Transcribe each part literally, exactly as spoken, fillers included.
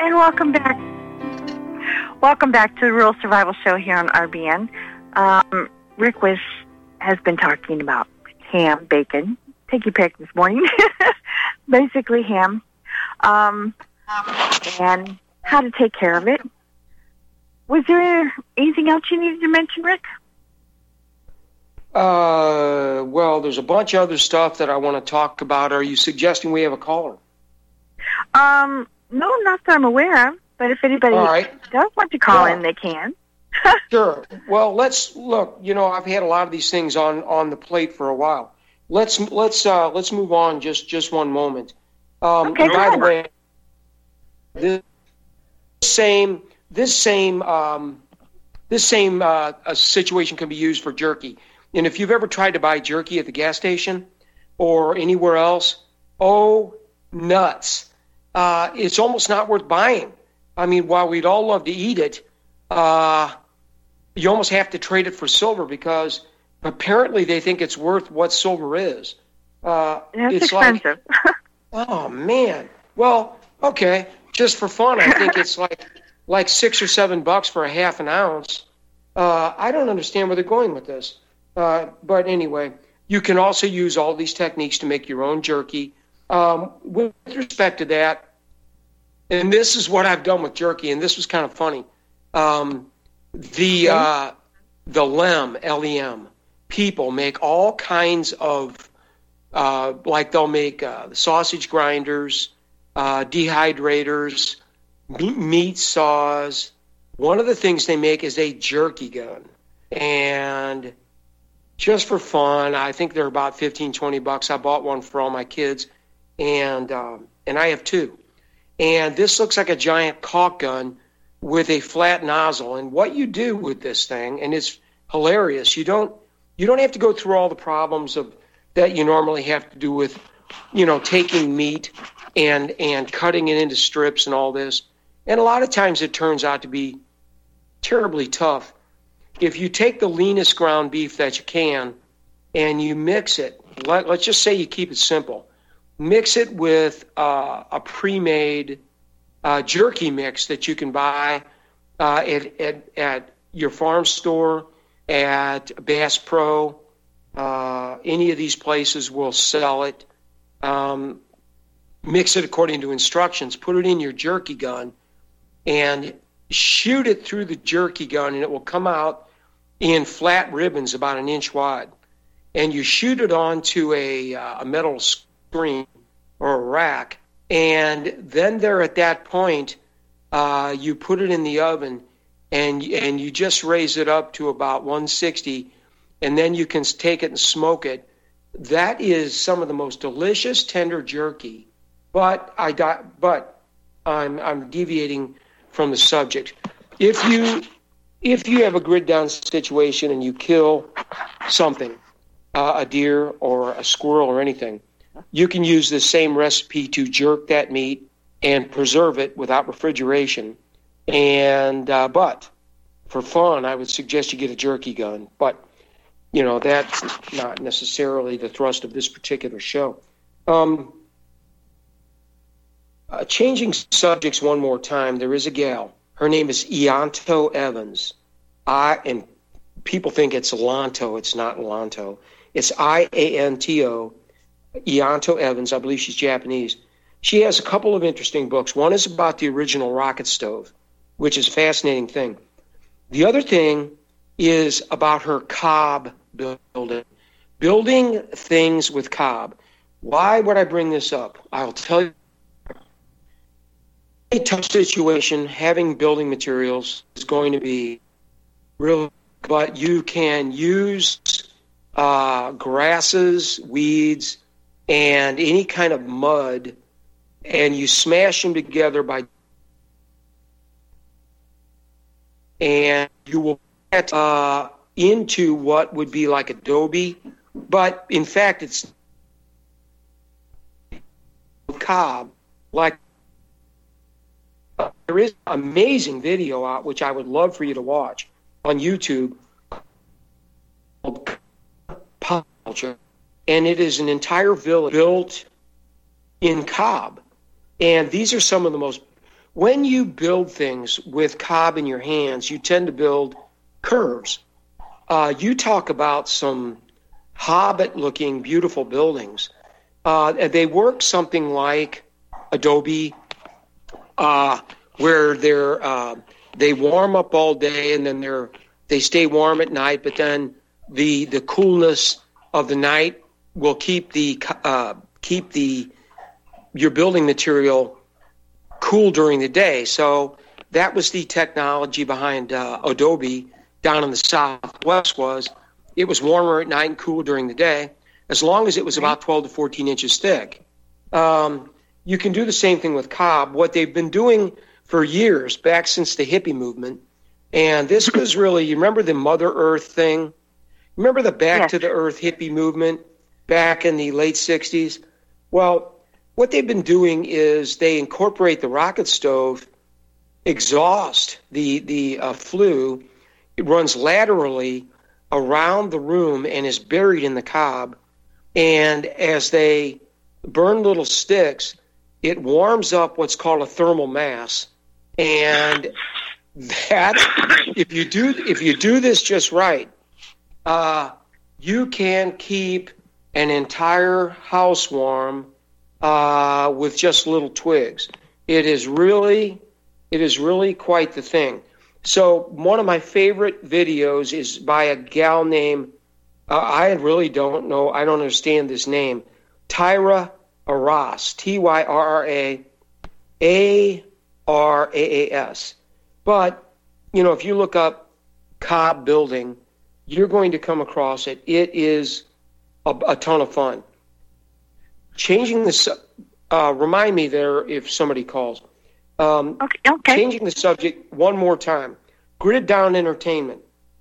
And welcome back. Welcome back to the Rural Survival Show here on R B N. Um, Rick was has been talking about ham, bacon, take your pick this morning. Basically ham, um, and how to take care of it. Was there anything else you needed to mention, Rick? Uh, well, there's a bunch of other stuff that I want to talk about. Are you suggesting we have a caller? Um, no, not that I'm aware of. But if anybody right. does want to call yeah. in, they can. Sure. Well, let's look. You know, I've had a lot of these things on, on the plate for a while. Let's let's uh, let's move on just, just one moment. Um, okay. By the way, this same this same um, this same uh, a situation can be used for jerky. And if you've ever tried to buy jerky at the gas station or anywhere else, oh nuts! Uh, it's almost not worth buying. I mean, while we'd all love to eat it, uh, you almost have to trade it for silver because apparently they think it's worth what silver is. Uh, That's it's expensive. Like, oh, man. Well, okay, just for fun, I think it's like like six or seven bucks for a half an ounce. Uh, I don't understand where they're going with this. Uh, but anyway, you can also use all these techniques to make your own jerky. Um, with respect to that, and this is what I've done with jerky, and this was kind of funny. Um, the uh, the lem, L E M, people make all kinds of, uh, like they'll make uh, the sausage grinders, uh, dehydrators, meat saws. One of the things they make is a jerky gun. And just for fun, I think they're about fifteen, twenty bucks. I bought one for all my kids, and um, and I have two. And this looks like a giant caulk gun with a flat nozzle. And what you do with this thing, and it's hilarious, you don't you don't have to go through all the problems of that you normally have to do with, you know, taking meat and and cutting it into strips and all this. And a lot of times it turns out to be terribly tough. If you take the leanest ground beef that you can and you mix it, let, let's just say you keep it simple. Mix it with uh, a pre-made uh, jerky mix that you can buy uh, at, at at your farm store, at Bass Pro. Uh, any of these places will sell it. Um, mix it according to instructions. Put it in your jerky gun and shoot it through the jerky gun, and it will come out in flat ribbons about an inch wide. And you shoot it onto a, uh, a metal screen or a rack, and then there at that point, uh, you put it in the oven, and and you just raise it up to about one sixty, and then you can take it and smoke it. That is some of the most delicious tender jerky. But I but I'm I'm deviating from the subject. If you if you have a grid down situation and you kill something, uh, a deer or a squirrel or anything, you can use the same recipe to jerk that meat and preserve it without refrigeration. And uh, but for fun, I would suggest you get a jerky gun. But you know, that's not necessarily the thrust of this particular show. Um, uh, changing subjects one more time, there is a gal. Her name is Ianto Evans. I and people think it's Lanto. It's not Lanto. It's I A N T O. Ianto Evans. I believe she's Japanese. She has a couple of interesting books. One is about the original rocket stove, which is a fascinating thing. The other thing is about her cob building, building things with cob. Why would I bring this up? I'll tell you. A tough situation, having building materials is going to be real, but you can use uh, grasses, weeds, and any kind of mud, and you smash them together by, and you will get uh, into what would be like adobe, but in fact it's cob. Like, uh, there is an amazing video out which I would love for you to watch on YouTube called Pop Culture, and it is an entire village built in cob. And these are some of the most when you build things with Cobb in your hands, you tend to build curves. Uh, you talk about some Hobbit-looking, beautiful buildings. Uh, they work something like Adobe, uh, where they're uh, they warm up all day and then they're they stay warm at night. But then the the coolness of the night will keep the uh, keep the your building material cool during the day. So that was the technology behind uh, Adobe down in the Southwest. Was it was warmer at night and cooler during the day, as long as it was about twelve to fourteen inches thick. Um, you can do the same thing with Cobb. What they've been doing for years, back since the hippie movement, and this was really, you remember the Mother Earth thing? Remember the Back Yes. to the Earth hippie movement back in the late sixties? Well, what they've been doing is they incorporate the rocket stove exhaust, the, the uh, flue. It runs laterally around the room and is buried in the cob. And as they burn little sticks, it warms up what's called a thermal mass. And that, if you do, if you do this just right, uh, you can keep an entire house warm uh, with just little twigs. It is really, it is really quite the thing. So one of my favorite videos is by a gal named, uh, I really don't know, I don't understand this name, Tyra Arras, T Y R R A A R A A S. But, you know, if you look up Cobb building, you're going to come across it. It is a, a ton of fun. Changing the, su- uh, remind me there if somebody calls. Um, Okay. Okay. Changing the subject one more time. Grid down entertainment.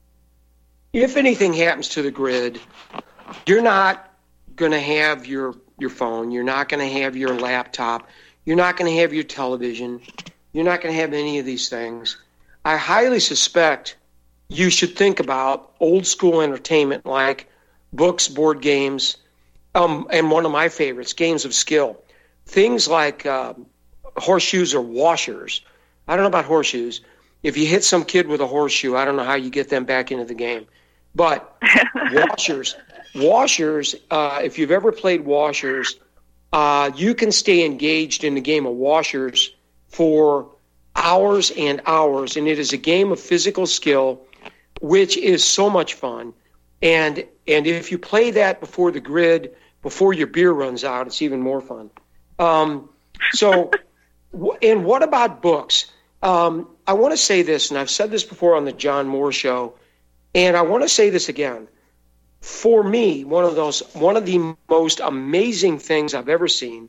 If anything happens to the grid, you're not going to have your, your phone. You're not going to have your laptop. You're not going to have your television. You're not going to have any of these things. I highly suspect you should think about old school entertainment like books, board games, um, and one of my favorites, games of skill. Things like uh, horseshoes or washers. I don't know about horseshoes. If you hit some kid with a horseshoe, I don't know how you get them back into the game. But washers, washers, uh, if you've ever played washers, uh, you can stay engaged in the game of washers for hours and hours. And it is a game of physical skill, which is so much fun. And and if you play that before the grid, before your beer runs out, it's even more fun. Um, so, and what about books? Um, I want to say this, and I've said this before on the John Moore Show, and I want to say this again. For me, one of those, one of the most amazing things I've ever seen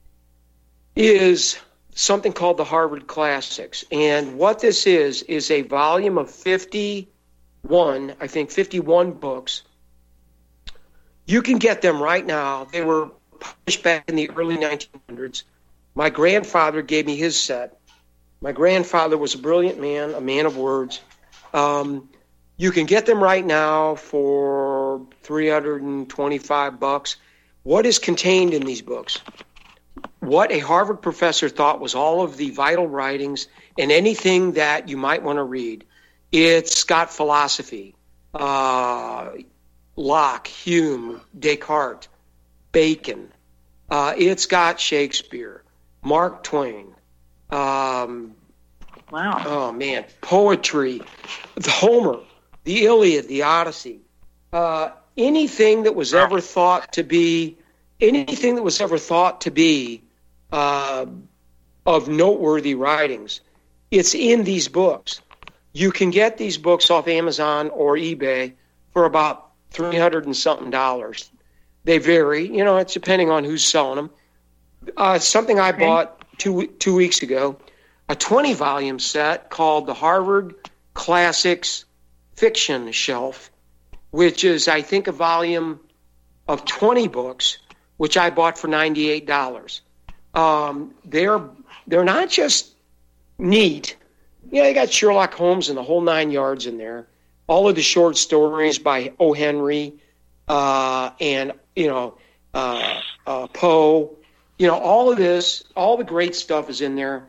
is something called the Harvard Classics. And what this is, is a volume of fifty-one, I think fifty-one books. You can get them right now. They were published back in the early nineteen hundreds. My grandfather gave me his set. My grandfather was a brilliant man, a man of words. Um, you can get them right now for three hundred twenty-five bucks. What is contained in these books? What a Harvard professor thought was all of the vital writings and anything that you might want to read. It's got philosophy, uh, Locke, Hume, Descartes, Bacon. Uh, it's got Shakespeare, Mark Twain. Um, Wow. Oh, man. Poetry, the Homer, the Iliad, the Odyssey. Uh, anything that was ever thought to be, anything that was ever thought to be uh, of noteworthy writings, it's in these books. You can get these books off Amazon or eBay for about three hundred and something dollars. They vary. You know, it's depending on who's selling them. Uh, something I Okay. bought two two weeks ago, a twenty volume set called the Harvard Classics Fiction Shelf, which is, I think, a volume of twenty books, which I bought for ninety-eight dollars. Um, they're they're not just neat. You know, they got Sherlock Holmes and the whole nine yards in there. All of the short stories by O. Henry uh, and, you know, uh, uh, Poe. You know, all of this, all the great stuff is in there.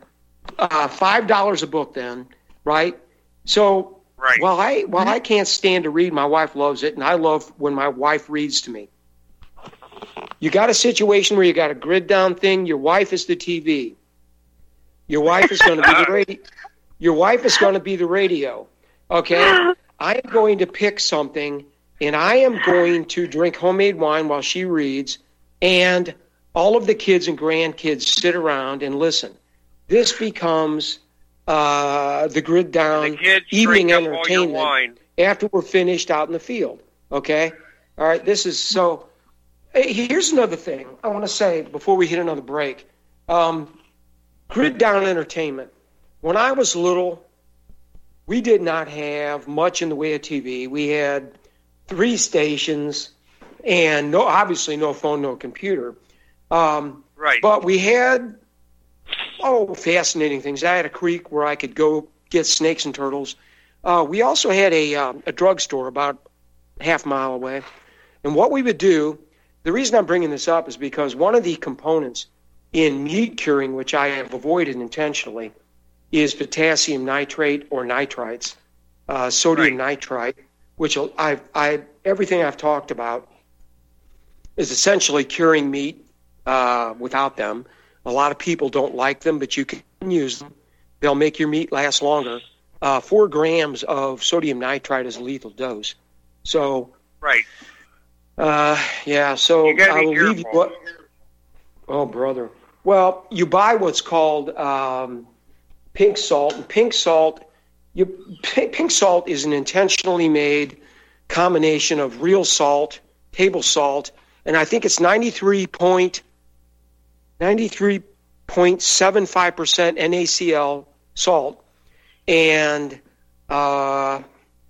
uh, five dollars a book then, right? So right. while I while I can't stand to read, my wife loves it, and I love when my wife reads to me. You got a situation where you got a grid down thing. Your wife is the T V. Your wife is going to be the radio. Your wife is going to be the radio. Okay, I am going to pick something, and I am going to drink homemade wine while she reads, and all of the kids and grandkids sit around and listen. This becomes uh, the grid down the evening entertainment after we're finished out in the field. Okay, all right. This is so. Hey, here's another thing I want to say before we hit another break. Um, grid down entertainment. When I was little, we did not have much in the way of T V. We had three stations and no, obviously no phone, no computer. Um, right. But we had, oh, fascinating things. I had a creek where I could go get snakes and turtles. Uh, we also had a, um, a drugstore about half a mile away. And what we would do, the reason I'm bringing this up is because one of the components in meat curing, which I have avoided intentionally, is potassium nitrate or nitrites, uh, sodium right. nitrite, which I've, I everything I've talked about is essentially curing meat uh, without them. A lot of people don't like them, but you can use them. They'll make your meat last longer. Uh, four grams of sodium nitrite is a lethal dose. So, right. Uh, yeah. So you gotta I be will leave you. careful. What, oh, brother. Well, you buy what's called um, pink salt, and pink salt. You pink salt is an intentionally made combination of real salt, table salt, and I think it's ninety-three point seven five percent N A C L salt and uh,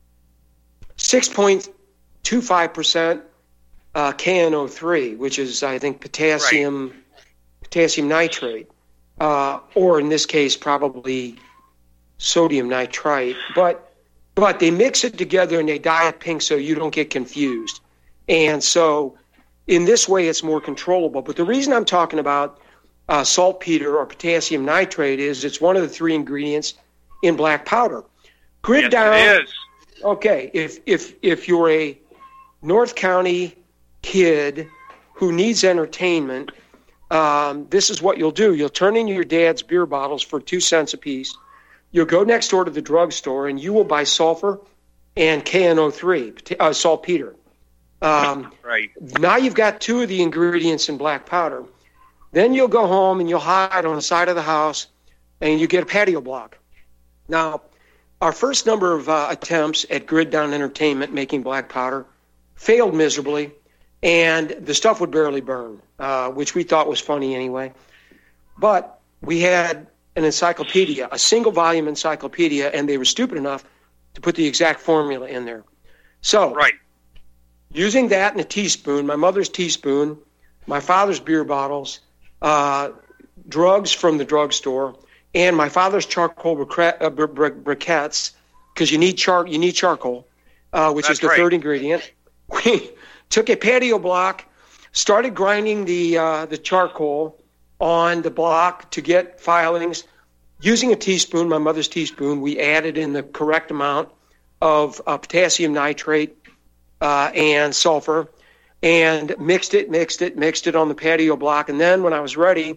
six point two five percent uh, K N O three, which is, I think, potassium right. potassium nitrate, uh, or in this case, probably sodium nitrite. But but they mix it together and they dye it pink so you don't get confused. And so in this way, it's more controllable. But the reason I'm talking about uh, saltpeter or potassium nitrate is it's one of the three ingredients in black powder. Grid yes, down. It is. Okay, if if if you're a North County kid who needs entertainment, um, this is what you'll do. You'll turn in your dad's beer bottles for two cents a piece. You'll go next door to the drugstore, and you will buy sulfur and K N O three, uh, saltpeter. Um, right. Now you've got two of the ingredients in black powder. Then you'll go home and you'll hide on the side of the house, and you get a patio block. Now, our first number of uh, attempts at grid down entertainment making black powder failed miserably, and the stuff would barely burn, uh, which we thought was funny anyway. But we had an encyclopedia, a single volume encyclopedia, and they were stupid enough to put the exact formula in there. So, right. using that in a teaspoon, my mother's teaspoon, my father's beer bottles, uh, drugs from the drugstore, and my father's charcoal briquette, uh, br- br- briquettes, because you need char- you need charcoal, uh, which That's is the right. third ingredient. We took a patio block, started grinding the uh, the charcoal on the block to get filings. Using a teaspoon, my mother's teaspoon, we added in the correct amount of uh, potassium nitrate uh, and sulfur, and mixed it, mixed it, mixed it on the patio block. And then when I was ready,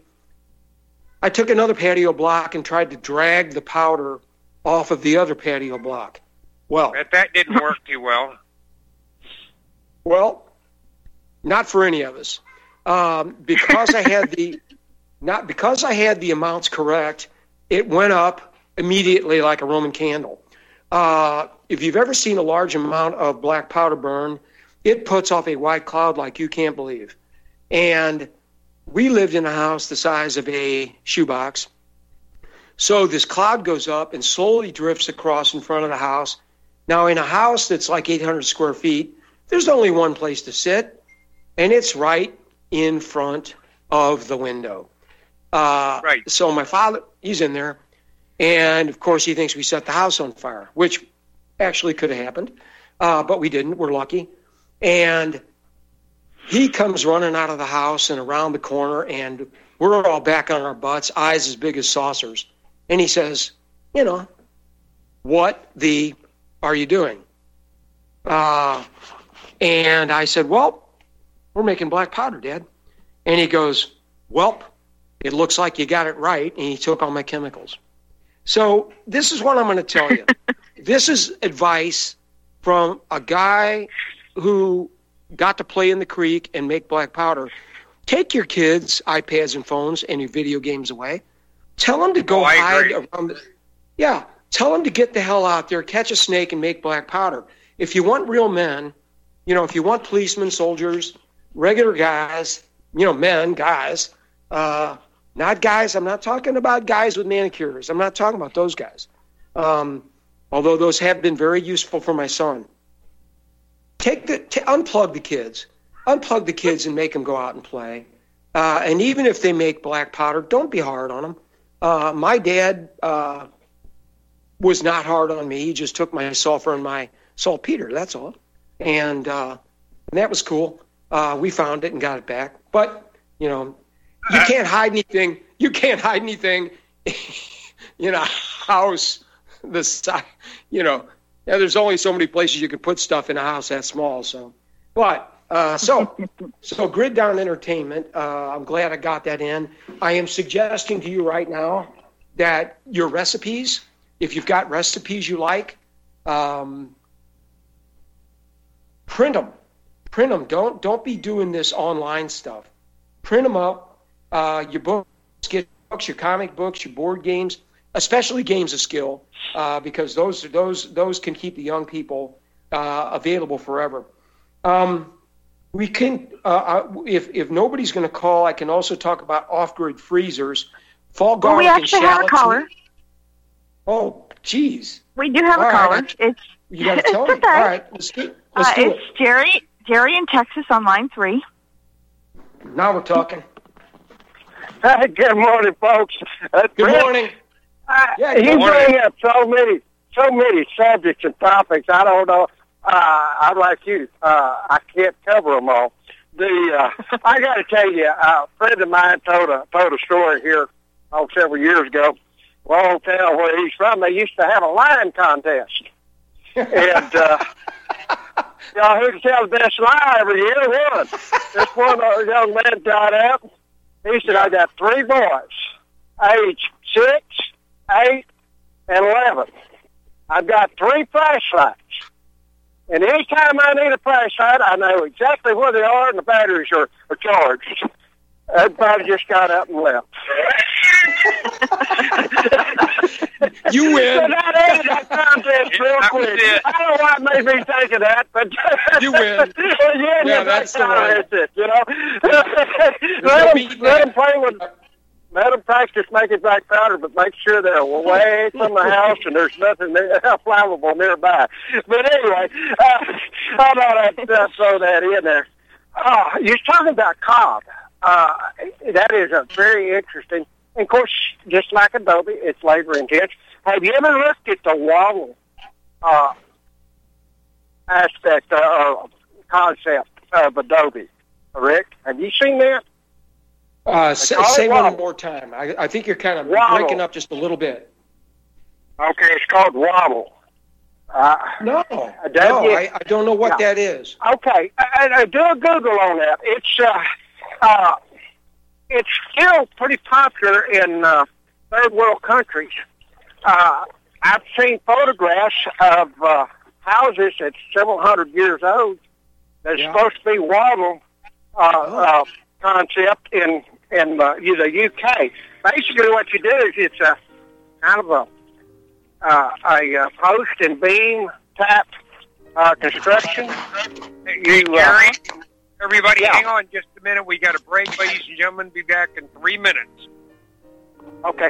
I took another patio block and tried to drag the powder off of the other patio block. Well, But that didn't work too well. Well, not for any of us, um, because I had the not because I had the amounts correct. It went up immediately like a Roman candle. Uh, if you've ever seen a large amount of black powder burn, it puts off a white cloud like you can't believe. And we lived in a house the size of a shoebox. So this cloud goes up and slowly drifts across in front of the house. Now, in a house that's like eight hundred square feet, there's only one place to sit, and it's right in front of the window. Uh, right. So my father, he's in there, and of course he thinks we set the house on fire, which actually could have happened, uh, but we didn't. We're lucky. And he comes running out of the house and around the corner, and we're all back on our butts, eyes as big as saucers. And he says, you know, what the are you doing? Uh, and I said, well, we're making black powder, Dad. And he goes, well, it looks like you got it right. And he took all my chemicals. So this is what I'm going to tell you. This is advice from a guy who got to play in the creek and make black powder. Take your kids' iPads and phones and your video games away. Tell them to go oh, hide around the, yeah, tell them to get the hell out there, catch a snake, and make black powder. If you want real men, you know, if you want policemen, soldiers, regular guys, you know, men, guys, uh, not guys, I'm not talking about guys with manicures. I'm not talking about those guys. Um, although those have been very useful for my son. Take the, t- unplug the kids. Unplug the kids and make them go out and play. Uh, and even if they make black powder, don't be hard on them. Uh, my dad uh, was not hard on me. He just took my sulfur and my saltpeter, that's all. And, uh, and that was cool. Uh, we found it and got it back. But, you know, you can't hide anything. You can't hide anything in a house the size, you know. Yeah, there's only so many places you can put stuff in a house that small. So, but uh, so so Grid Down Entertainment. Uh, I'm glad I got that in. I am suggesting to you right now that your recipes, if you've got recipes you like, um, print them. Print them. Don't don't be doing this online stuff. Print them up. Uh, your books, get books, your comic books, your board games, especially games of skill, uh, because those those those can keep the young people uh, available forever. Um, we can, uh, if if nobody's going to call, I can also talk about off-grid freezers, fall garlic well, we actually and have a caller. Oh, geez. We do have All a caller. Right. It's you got to tell it's me. okay. All right, let's do, let's uh, do it's it. Jerry Jerry in Texas on line three. Now we're talking. Hey, good morning, folks. Uh, Good Brett, morning. Uh, Yeah, good you morning. bring up so many, so many subjects and topics. I don't know. Uh, I'm like you. Uh, I can't cover them all. The uh, I got to tell you, uh, a friend of mine told a told a story here oh, several years ago. Long town where he's from, they used to have a line contest, and uh, y'all who can tell the best lie every year won. This one uh, young man got out. He said, I got three boys, age six, eight, and eleven. I've got three flashlights. And anytime I need a flashlight, I know exactly where they are and the batteries are, are charged. Everybody just got up and left. You win. So that ended that contest real That quick. was it. I don't know what made me think of that, but You win. yeah, Yeah, that's the one. That's it, you know. no let, beating them, let that. them play with, let them practice making black powder, but make sure they're away from the house and there's nothing there, flammable nearby. But anyway, uh, I thought I'd uh, throw that in there. Uh, you're talking about cob. Uh, that is a very interesting. And of course, just like Adobe, it's labor intense. Have you ever looked at the wattle uh, aspect uh, concept of Adobe, Rick? Have you seen that? Uh, say call it say one wattle. more time. I, I think you're kind of Wattle. breaking up just a little bit. Okay, it's called wattle. Uh, No, Adobe- no, I, I don't know what No. that is. Okay, I, I do a Google on that. It's uh, uh, it's still pretty popular in uh, third world countries. Uh, I've seen photographs of uh, houses that's several hundred years old that's Yeah. supposed to be wattle uh, Oh. uh, concept in in uh, the U K. Basically, what you do is it's a kind of a uh, a uh, post and beam type uh, construction. Hey, You, uh, Jerry, everybody, yeah. hang on just a minute. We got a break, ladies and gentlemen. Be back in three minutes. Okay.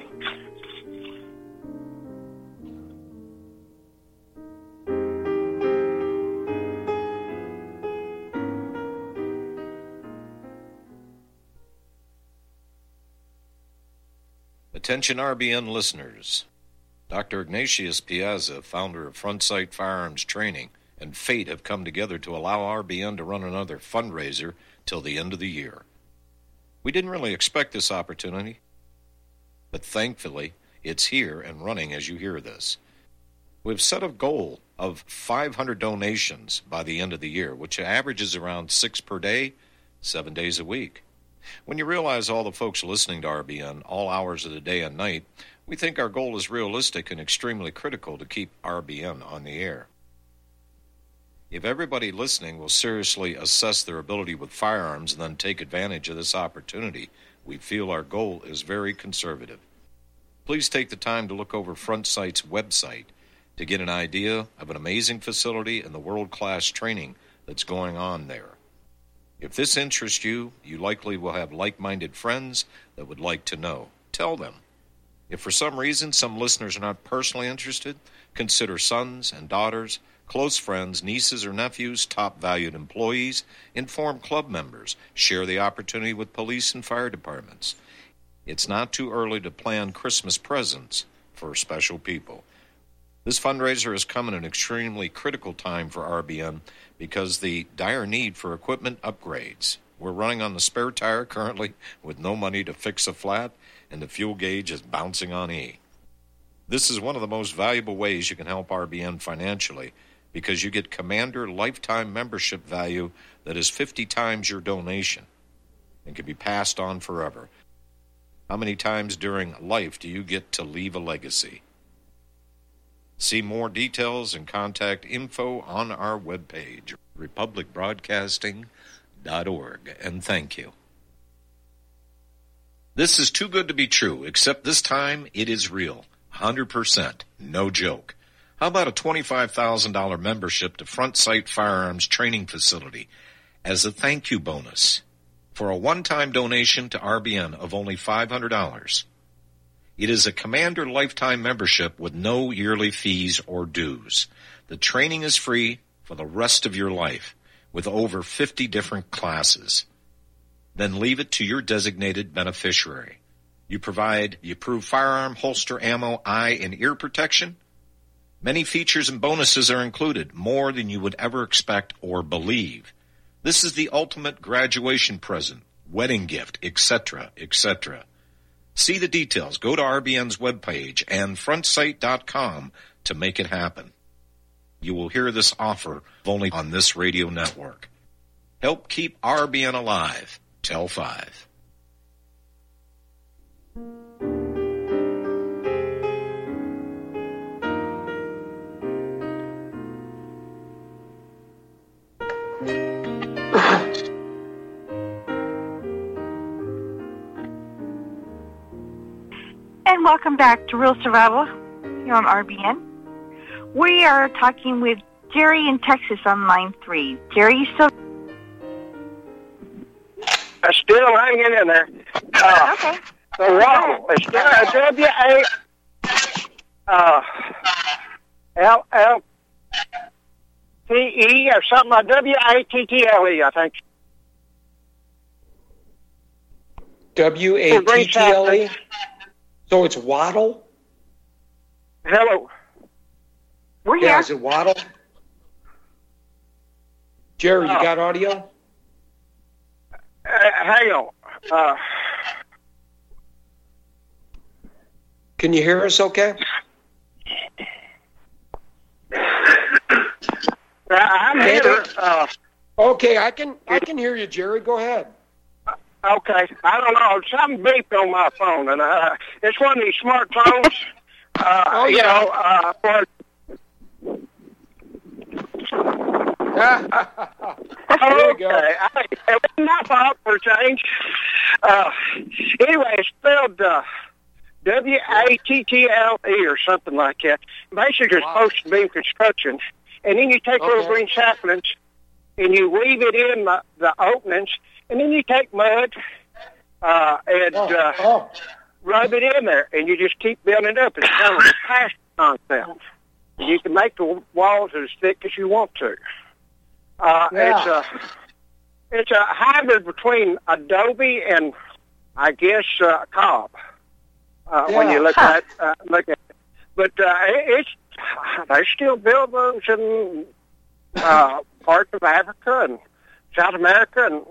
Attention R B N listeners. Doctor Ignatius Piazza, founder of Front Sight Firearms Training, and fate have come together to allow R B N to run another fundraiser till the end of the year. We didn't really expect this opportunity, but thankfully, It's here and running as you hear this. We've set a goal of five hundred donations by the end of the year, which averages around six per day, seven days a week. When you realize all the folks listening to R B N all hours of the day and night, we think our goal is realistic and extremely critical to keep R B N on the air. If everybody listening will seriously assess their ability with firearms and then take advantage of this opportunity, we feel our goal is very conservative. Please take the time to look over Front Sight's website to get an idea of an amazing facility and the world-class training that's going on there. If this interests you, you likely will have like-minded friends that would like to know. Tell them. If for some reason some listeners are not personally interested, consider sons and daughters, close friends, nieces or nephews, top valued employees, inform club members, share the opportunity with police and fire departments. It's not too early to plan Christmas presents for special people. This fundraiser has come at an extremely critical time for R B N because the dire need for equipment upgrades. We're running on the spare tire currently with no money to fix a flat, and the fuel gauge is bouncing on E. This is one of the most valuable ways you can help R B N financially because you get Commander lifetime membership value that is fifty times your donation and can be passed on forever. How many times during life do you get to leave a legacy? See more details and contact info on our webpage, republic broadcasting dot org, and thank you. This is too good to be true, except this time it is real. one hundred percent. No joke. How about a twenty-five thousand dollars membership to Front Sight Firearms Training Facility as a thank you bonus for a one-time donation to R B N of only five hundred dollars? It is a Commander lifetime membership with no yearly fees or dues. The training is free for the rest of your life with over fifty different classes. Then leave it to your designated beneficiary. You provide the approved firearm, holster, ammo, eye, and ear protection. Many features and bonuses are included, more than you would ever expect or believe. This is the ultimate graduation present, wedding gift, et cetera, et cetera. See the details. Go to R B N's webpage and front sight dot com to make it happen. You will hear this offer only on this radio network. Help keep R B N alive. Tell five. And welcome back to Real Survival here on R B N. We are talking with Jerry in Texas on line three. Jerry, you still... I'm still hanging in there. Uh, okay. The wall is still a W A uh, L L T E or something like W A T T L E, I think. W A T T L E? So it's Waddle? Hello. We're Yeah, here. is it Waddle? Jerry, you Oh. got audio? Uh, hang on. Uh, Can you hear us okay? I'm here. Uh, Okay, I can I can hear you, Jerry. Go ahead. okay. I don't know. Something beeped on my phone, and uh, it's one of these smartphones. Uh, Oh, you yeah. know, uh, for There you go. Okay, I, it wasn't my fault for a change. Uh, anyway, it's spelled uh, W A T T L E or something like that. Basically, it's Wow. supposed to be construction. And then you take Okay. little green saplings and you weave it in the, the openings, and then you take mud uh, and Oh, uh, oh. rub it in there, and you just keep building it up. It's kind of a past concept. You can make the walls as thick as you want to. Uh, Yeah. It's a it's a hybrid between Adobe and I guess uh, Cobb. Uh, When Yeah. you look Huh. at uh, look at, it. but uh, it- it's they still build those in uh, parts of Africa and South America and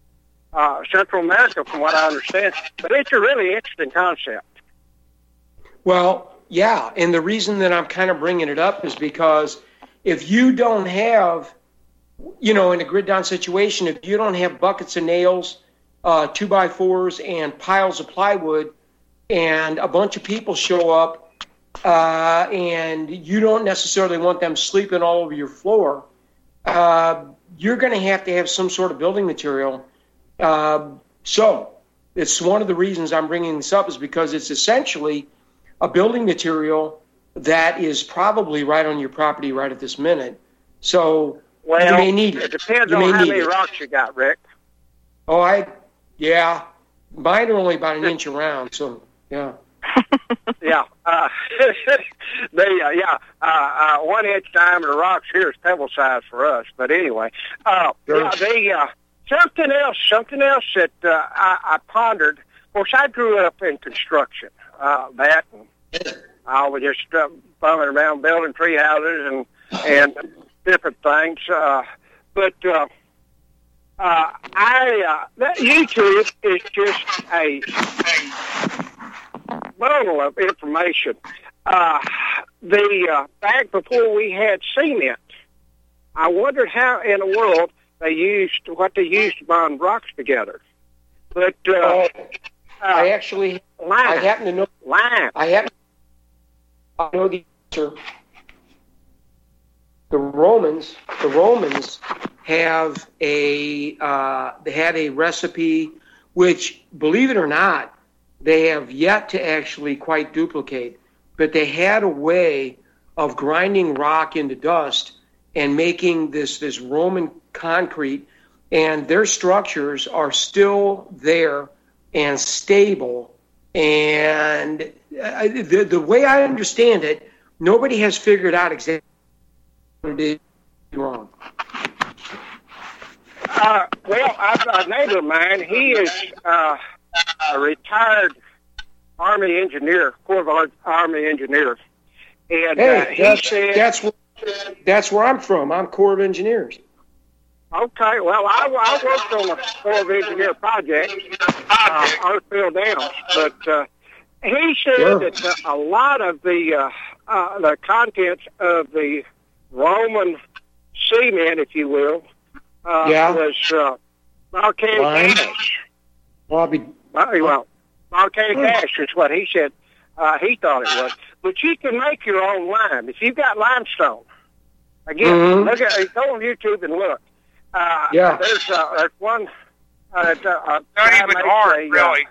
uh, Central America, from what I understand. But it's a really interesting concept. Well, yeah, and the reason that I'm kind of bringing it up is because if you don't have, you know, in a grid down situation, if you don't have buckets of nails, uh, two by fours, and piles of plywood, and a bunch of people show up, uh, and you don't necessarily want them sleeping all over your floor, uh, you're going to have to have some sort of building material. Uh, so it's one of the reasons I'm bringing this up is because it's essentially a building material that is probably right on your property right at this minute. So well, you may need it. It depends you on how many it. rocks you got, Rick. Oh, I, yeah. Mine are only about an inch around, so, yeah. yeah. Uh, they, uh, yeah, uh, uh, one inch diameter rocks here is pebble size for us. But anyway, uh, Sure. yeah, they, uh, something else, something else that uh, I, I pondered. Of course, I grew up in construction. Uh, that and I was just uh, bumming around building tree houses and and different things. Uh, but uh, uh, I uh, that YouTube is just a, a bundle of information. Uh, the uh, back before we had cement, I wondered how in the world they used what they used to bond rocks together. But uh, Oh, uh, I actually, lime, I happen to know, lime. I happen I know the answer. The Romans, the Romans have a, uh, they had a recipe which, believe it or not, they have yet to actually quite duplicate, but they had a way of grinding rock into dust and making this, this Roman concrete, and their structures are still there and stable. And uh, the, the way I understand it, nobody has figured out exactly what it is wrong. Uh, well, I've got a neighbor of mine. He is uh, a retired Army engineer, Corps of Army engineer. And Hey, uh, he that's, said... that's, where, that's where I'm from. I'm Corps of Engineers. Okay, well, I, I worked on a Corps of Engineer project, uh, Earthfield Downs, but uh, he said Sure. that uh, a lot of the uh, uh, the contents of the Roman cement, if you will, uh, Yeah. was uh, volcanic Lime. ash. Bobby, Uh, well, volcanic Hmm. ash is what he said. Uh, he thought it was, but you can make your own lime if you've got limestone. Again, Mhm. look at go on YouTube and look. Uh, Yeah. There's, uh, there's one. Uh, uh, Not guy even makes hard, a, uh, really.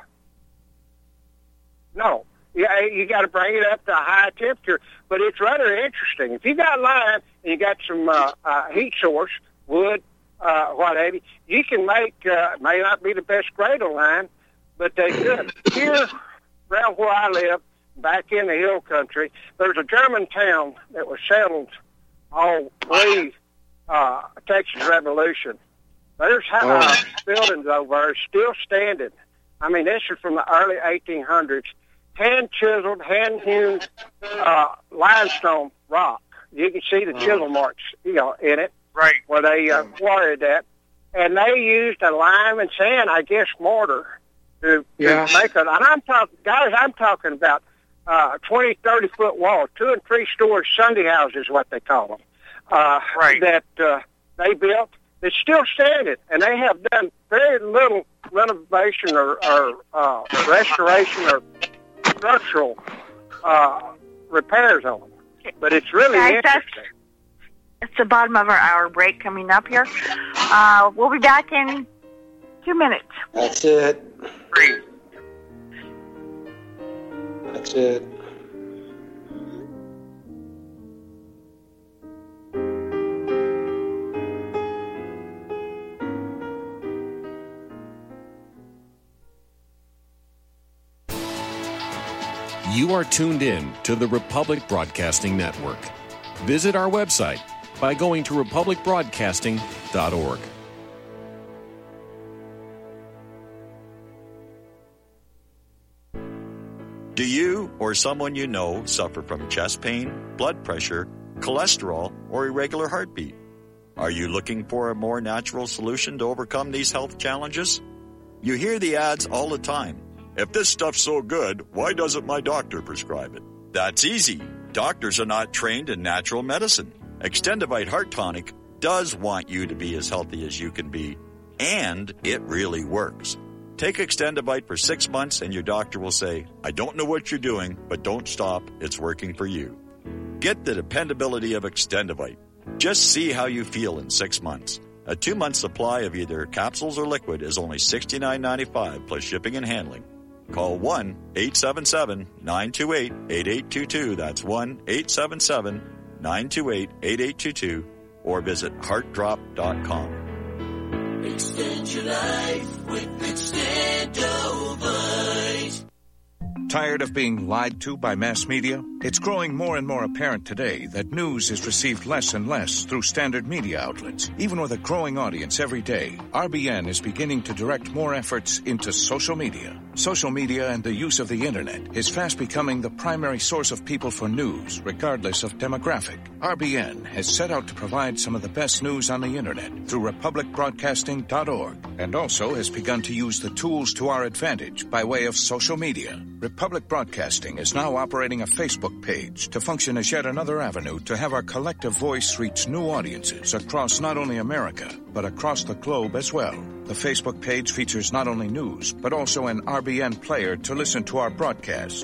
No, yeah, you got to bring it up to a high temperature, but it's rather interesting. If you got lime and you got some uh, uh, heat source, wood, uh, whatever, you can make. Uh, may not be the best grade of lime, but they good. Here, around where I live, back in the hill country, there's a German town that was settled all pre uh, Texas Revolution. There's uh, Oh. buildings over there still standing. I mean, this is from the early eighteen hundreds. Hand chiseled, hand hewn uh, limestone rock. You can see the chisel marks, you know, in it Right. where they uh, quarried that, and they used a lime and sand, I guess, mortar to, Yeah. to make it. And I'm talking, guys, I'm talking about uh, twenty, thirty foot walls, two and three story Sunday houses, what they call them. Uh, Right. That uh, they built. It's still standing, and they have done very little renovation or, or uh, restoration or structural uh, repairs on them. But it's really Guys, that's- interesting. It's the bottom of our hour break coming up here. Uh, we'll be back in two minutes. that's it. Great. That's it. You are tuned in to the Republic Broadcasting Network. Visit our website by going to republic broadcasting dot org. Do you or someone you know suffer from chest pain, blood pressure, cholesterol, or irregular heartbeat? Are you looking for a more natural solution to overcome these health challenges? You hear the ads all the time. If this stuff's so good, why doesn't my doctor prescribe it? That's easy. Doctors are not trained in natural medicine. Extendivite Heart Tonic does want you to be as healthy as you can be, and it really works. Take Extendivite for six months and your doctor will say, I don't know what you're doing, but don't stop. It's working for you. Get the dependability of Extendivite. Just see how you feel in six months. A two-month supply of either capsules or liquid is only sixty-nine ninety-five plus shipping and handling. Call one eight seven seven nine two eight eight eight two two. That's one eight seven seven nine two eight eight eight two two or visit heart drop dot com. Extend your life with Extendovite. Tired of being lied to by mass media? It's growing more and more apparent today that news is received less and less through standard media outlets. Even with a growing audience every day, R B N is beginning to direct more efforts into social media. Social media and the use of the internet is fast becoming the primary source of people for news, regardless of demographic. R B N has set out to provide some of the best news on the internet through republic broadcasting dot org and also has begun to use the tools to our advantage by way of social media. Republic Broadcasting is now operating a Facebook page to function as yet another avenue to have our collective voice reach new audiences across not only America, but across the globe as well. The Facebook page features not only news, but also an R B N player to listen to our broadcast.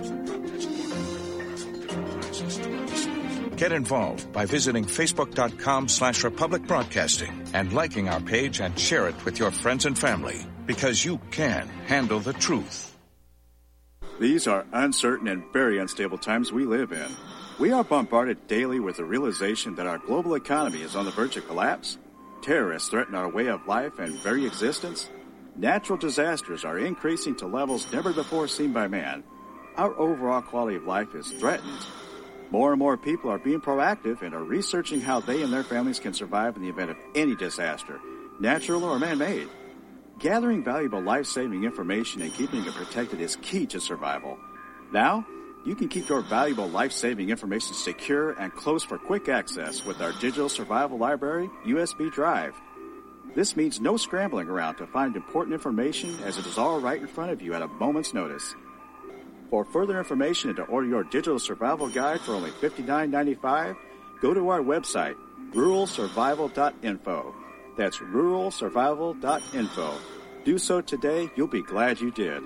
Get involved by visiting facebook.com slash Republic Broadcasting and liking our page and share it with your friends and family, because you can handle the truth. These are uncertain and very unstable times we live in. We are bombarded daily with the realization that our global economy is on the verge of collapse. Terrorists threaten our way of life and very existence. Natural disasters are increasing to levels never before seen by man. Our overall quality of life is threatened. More and more people are being proactive and are researching how they and their families can survive in the event of any disaster, natural or man-made. Gathering valuable life-saving information and keeping it protected is key to survival. Now, you can keep your valuable life-saving information secure and close for quick access with our Digital Survival Library U S B drive. This means no scrambling around to find important information, as it is all right in front of you at a moment's notice. For further information and to order your digital survival guide for only fifty-nine ninety-five, go to our website, rural survival dot info. That's rural survival dot info. Do so today. You'll be glad you did.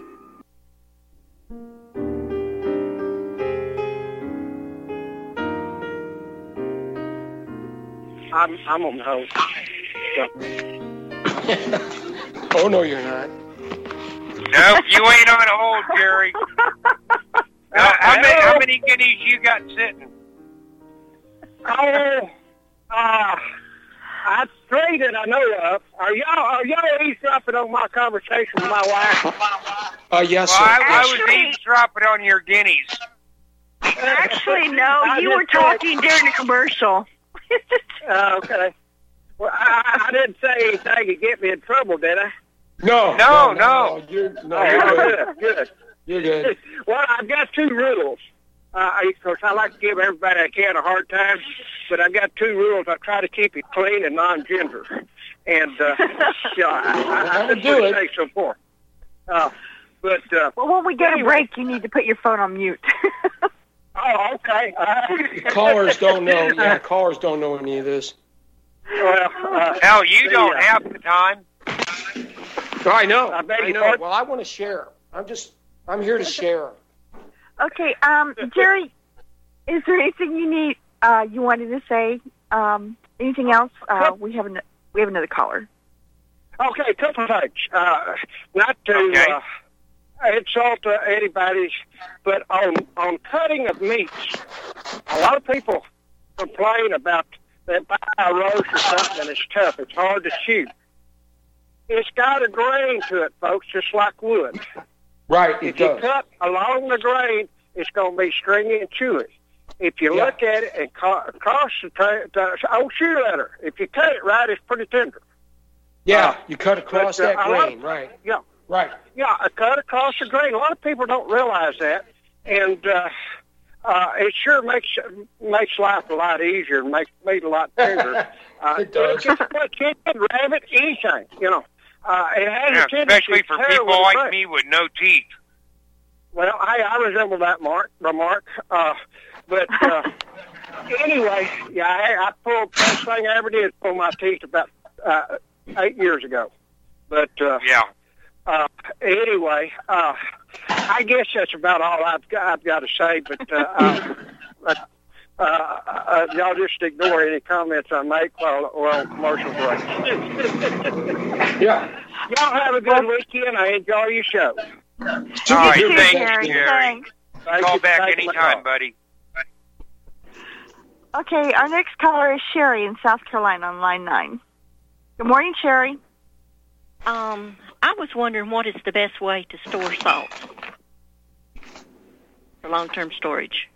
I'm, I'm on the hold. Oh, no, you're not. Nope, you ain't on hold, Jerry. Now, how, many, how many guineas you got sitting? Oh, uh, I traded, I know of. Are y'all, are y'all eavesdropping on my conversation with my wife? Uh, yes, well, sir. I, I Yes, was sir. eavesdropping on your guineas. Actually, no. I You just were talking during the commercial. Uh, okay. Well, I, I didn't say anything to get me in trouble, did I? No, No, no, no. no. You're, no, Oh, you're good. good, good. You're good. Well, I've got two riddles. Uh, I, of course, I like to give everybody I can a hard time, but I've got two rules. I try to keep it clean and non-gender. And, uh, you know, I, I, I That'll just do want to it. say so far. Uh, but, uh, Well, when we get a anyway. break, you need to put your phone on mute. Oh, okay. Uh, Callers don't know. Yeah, callers don't know any of this. Well, uh, Hell, you the, don't uh, have the time. Oh, I know. I beg I your know. pardon? Well, I want to share. I'm just, I'm here to share. Okay, um, Jerry, is there anything you need, uh, you wanted to say? Um, anything else? Uh, we have an, we have another caller. Okay, a couple of things. Uh, not to Okay. uh, insult uh, anybody, but on on cutting of meats, a lot of people complain about that buy a roast or something and it's tough. It's hard to chew. It's got a grain to it, folks, just like wood. Right, it If you does. cut along the grain, it's going to be stringy and chewy. If you Yeah. look at it and ca- cross the, tra- the old shoe leather, if you cut it right, it's pretty tender. Yeah, Uh, you cut across but, uh, that I love- grain, right? Yeah. Right. Yeah, a cut across the grain. A lot of people don't realize that, and uh, uh, it sure makes makes life a lot easier and makes meat a lot tender. Uh, It does. Just put chicken, rabbit, anything, you know. Uh, it has Yeah, a tendency especially to for tear people with a like grain. me with no teeth. well, hey, I resemble that mark, remark. Uh, but uh, anyway, yeah, I, I pulled, first thing I ever did was pull my teeth about uh, eight years ago. But, uh, yeah. Uh, anyway, uh, I guess that's about all I've got, I've got to say, but, uh, uh, but uh, uh, y'all just ignore any comments I make while, while on commercial break. Yeah. Y'all have a good weekend. I enjoy your show. All right, thanks, Jerry. Jerry. Thanks. Call back anytime, buddy. Okay, our next caller is Sherry in South Carolina on line nine. Good morning, Sherry. Um, I was wondering what is the best way to store salt for long-term storage.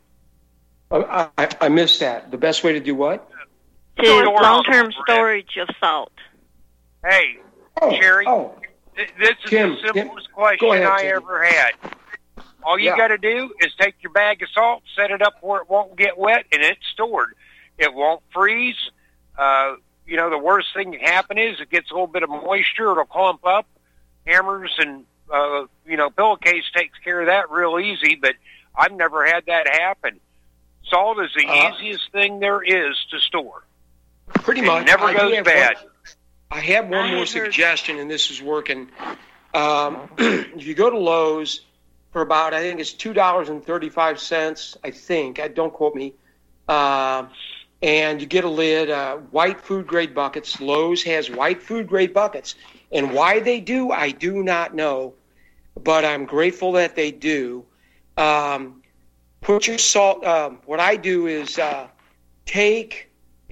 Uh, I, I missed that. The best way to do what? To long-term storage of salt. Hey, oh, Sherry, oh. th- this is Tim, the simplest Tim, question go ahead, I Tim. ever had. All you Yeah. got to do is take your bag of salt, set it up where it won't get wet, and it's stored. It won't freeze. Uh, you know, the worst thing that can happen is it gets a little bit of moisture. It'll clump up. Hammers and, uh, you know, pillowcase takes care of that real easy, but I've never had that happen. Salt is the Uh, easiest thing there is to store. Pretty It much. never I do goes have bad. one- I have one I more had heard- suggestion, and this is working. Um, if you go to Lowe's for about, I think it's two dollars and thirty-five cents, I think. I, don't quote me. Uh, and you get a lid, uh, white food-grade buckets. Lowe's has white food-grade buckets. And why they do, I do not know. But I'm grateful that they do. Um, put your salt, um, what I do is uh, take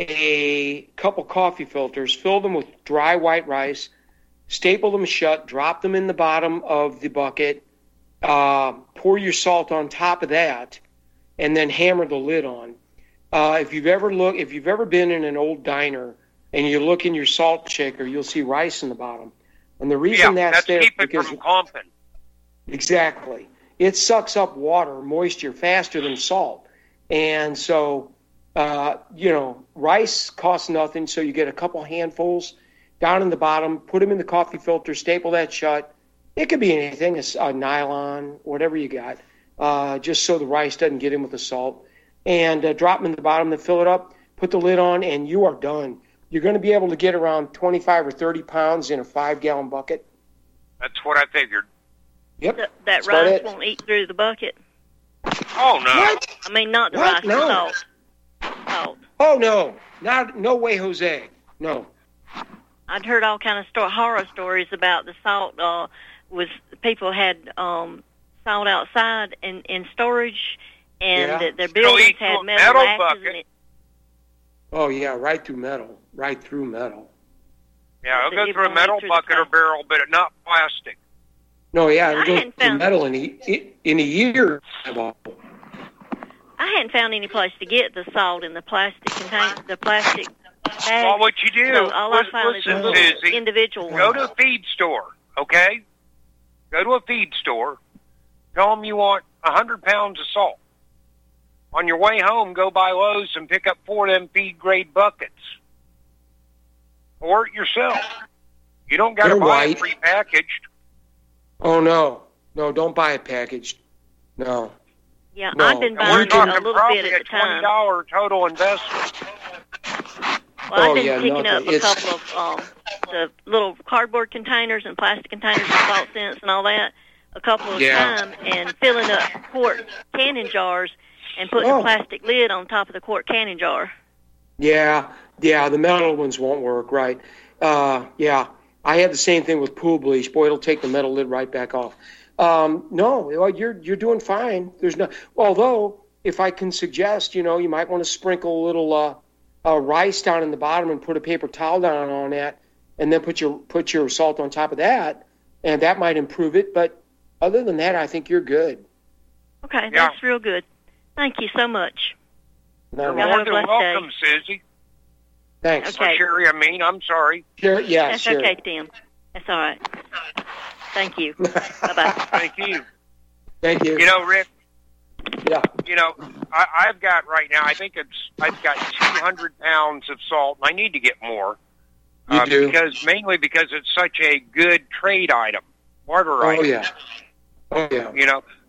a couple coffee filters, fill them with dry white rice, staple them shut, drop them in the bottom of the bucket, uh, pour your salt on top of that, and then hammer the lid on. Uh, if you've ever look, if you've ever been in an old diner and you look in your salt shaker, you'll see rice in the bottom. And the reason Yeah, that's that's there keep it because from clumping. exactly, it sucks up water, moisture faster than salt, and so. Uh, you know, rice costs nothing, so you get a couple handfuls down in the bottom, put them in the coffee filter, staple that shut. It could be anything, a, a nylon, whatever you got, uh, just so the rice doesn't get in with the salt. And uh, drop them in the bottom, then fill it up, put the lid on, and you are done. You're going to be able to get around twenty-five or thirty pounds in a five-gallon bucket. That's what I figured. Yep. Th- that That's about rice it. won't eat through the bucket. Oh, no. What? I mean, not the What? rice, No. the salt. Salt. Oh, no. Not, no way, Jose. No. I'd heard all kind of sto- horror stories about the salt. Uh, was people had um, salt outside in, in storage, and Yeah. that their So buildings eat had a metal, metal latches bucket. in it. Oh, yeah, right through metal. Right through metal. Yeah, it'll It go won't through a eat metal through the bucket or plastic. barrel, but not plastic. No, yeah, I it'll go hadn't through found- metal in a, in a year. I hadn't found any place to get the salt in the plastic contain the plastic bags. Well, what you do, So all I listen, found is a listen, little Susie, individual go one. to a feed store, okay? Go to a feed store. Tell them you want one hundred pounds of salt. On your way home, go by Lowe's and pick up four of them feed-grade buckets. Or it yourself. You don't got to They're buy white. it prepackaged. Oh, no. No, don't buy it packaged. No. Yeah, No. I've been And we're buying it a talking little probably bit a at the twenty time. dollars total investment. Well, I've Oh, been yeah, picking no, up a it's- couple of um, the little cardboard containers and plastic containers of salt cents and all that a couple of Yeah. times, and filling up quart canning jars and putting Oh. a plastic lid on top of the quart canning jar. Yeah, yeah, the metal ones won't work, right. Uh, yeah, I had the same thing with pool bleach. Boy, it'll take the metal lid right back off. Um, no, well, you're you're doing fine. There's no. Although, if I can suggest, you know, you might want to sprinkle a little uh, uh, rice down in the bottom and put a paper towel down on that, and then put your put your salt on top of that, and that might improve it. But other than that, I think you're good. Okay, Yeah. that's real good. Thank you so much. No, You're no. Y'all more have a than blessed day. welcome, Susie. Thanks. Okay. Or Sherry, I mean, I'm sorry. Sure, yeah, That's sure. okay, Tim. That's all right. Thank you. Bye-bye. Thank you. Thank you. You know, Rick, Yeah. you know, I, I've got right now, I think it's, I've got two hundred pounds of salt, and I need to get more. You uh, do. Because, mainly because it's such a good trade item, barter Oh item. yeah. Oh yeah. You know,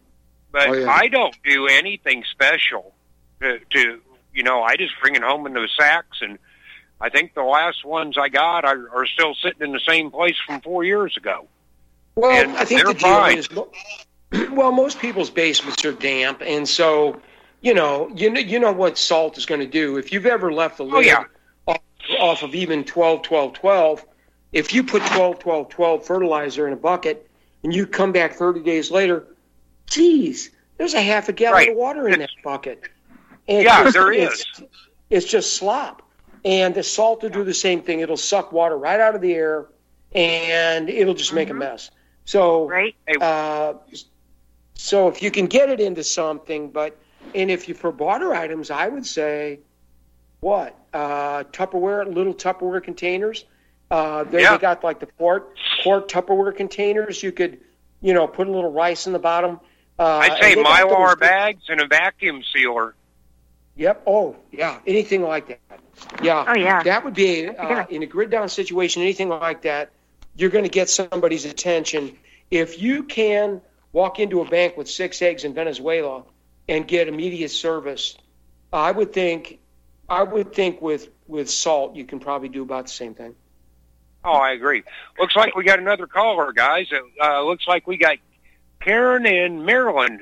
But Oh, yeah. I don't do anything special to, to, you know, I just bring it home in those sacks, and I think the last ones I got are, are still sitting in the same place from four years ago. Well, And I think they're the deal fine. is, well, most people's basements are damp, and so, you know, you know, you know what salt is going to do. If you've ever left the lid Oh, yeah. off, off of even twelve, twelve, twelve, if you put twelve, twelve, twelve fertilizer in a bucket, and you come back thirty days later, geez, there's a half a gallon Right. of water in that bucket. And Yeah, it's- there it's, is. It's just slop. And the salt will do the same thing. It'll suck water right out of the air, and it'll just make a mess. So, Right. uh, so if you can get it into something, but and if you for water items, I would say, what uh, Tupperware, little Tupperware containers. Uh, they, Yeah. they got like the quart quart Tupperware containers. You could, you know, put a little rice in the bottom. Uh, I say and they got those- Mylar bags and a vacuum sealer. Yep. Oh, yeah. Anything like that. Yeah. Oh, yeah. That would be uh, Yeah. in a grid down situation. Anything like that, you're going to get somebody's attention. If you can walk into a bank with six eggs in Venezuela and get immediate service, I would think, I would think with with salt, you can probably do about the same thing. Oh, I agree. Looks like we got another caller, guys. It uh, looks like we got Karen in Maryland.